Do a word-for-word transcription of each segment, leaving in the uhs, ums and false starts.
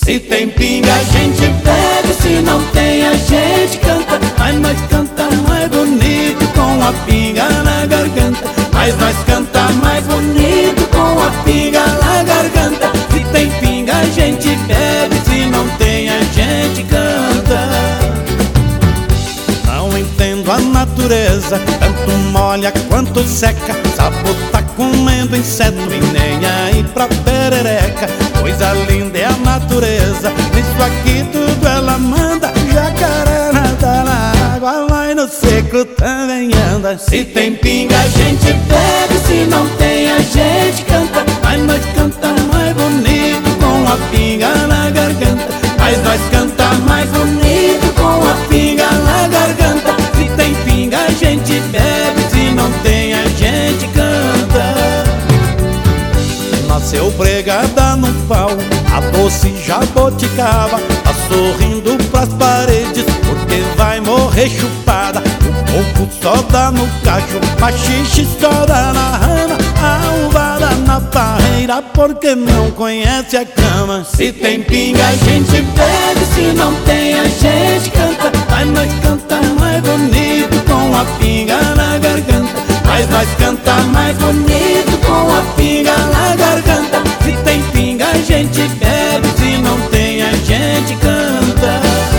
Se tem pinga a gente bebe, se não tem a gente canta. Mas nós canta mais bonito com a pinga na garganta. Mas nós canta mais bonito com a pinga na garganta. Se tem pinga a gente bebe, se não tem a gente canta. Não entendo a natureza, tanto molha quanto seca. Sapo tá comendo inseto e nem aí pra perereca. Coisa linda é a natureza, nisso aqui tudo ela manda. Jacaré nada na água, mas no seco também anda. Se tem pinga a gente bebe, se não tem a gente canta. Mas nós canta mais bonito com a pinga na garganta. Mas nós canta mais bonito com a pinga na garganta. Se tem pinga a gente bebe, se não tem a gente canta. Nasceu pregada no pau, a doce jaboticaba. Tá sorrindo pras paredes porque vai morrer chupada. O coco só dá no cacho, machixe só dá na rama. A uvada na parreira porque não conhece a cama. Se tem pinga a gente bebe, se não tem a gente canta. Mas nós canta mais bonito com a pinga na garganta. Mas nós canta mais bonito com a pinga na garganta. Se tem pinga a gente bebe, se não tem a gente canta.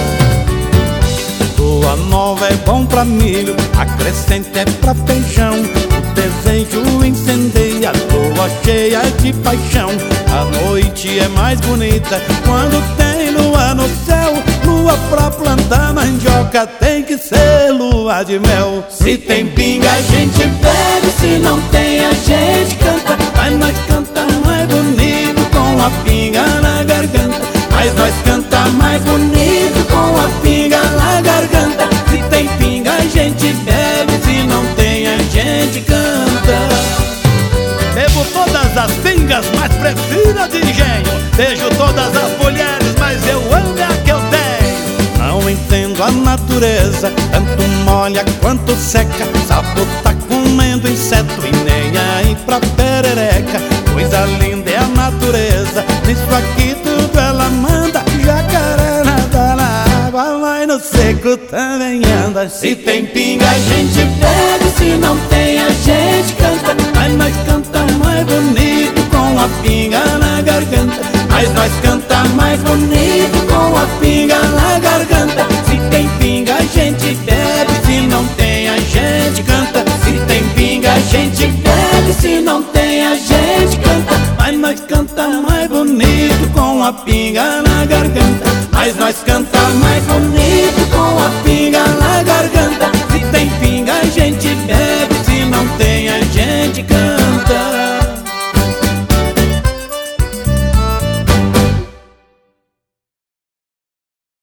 Lua nova é bom pra milho, a crescente é pra feijão. O desejo incendeia, lua cheia de paixão. A noite é mais bonita quando tem lua no céu. Lua pra plantar mandioca tem que ser lua de mel. Se tem pinga a gente bebe, se não tem a gente canta. Mas nós canta mais bonito com a pinga na garganta. Mas nós canta mais bonito com a pinga na garganta. Se tem pinga a gente bebe, se não tem a gente canta. Bebo todas as pingas, mas prefiro de engenho. Beijo todas as mulheres, mas eu amo a que eu tenho. Não entendo a natureza, tanto molha quanto seca. Sapo tá comendo inseto e nem aí pra perereca. Coisa linda é a natureza, nisso aqui tudo ela manda. Jacaré nada na água, mas no seco também anda. Se tem pinga a gente bebe, se não tem a gente canta. Mas nós canta mais bonito com a pinga na garganta. Mas nós canta mais bonito com a pinga na garganta. Se tem pinga a gente bebe, se não tem a gente canta. Se tem pinga a gente bebe, se não tem a gente canta. Mas nós canta mais bonito com a pinga na garganta. Mas nós canta mais bonito com a pinga na garganta.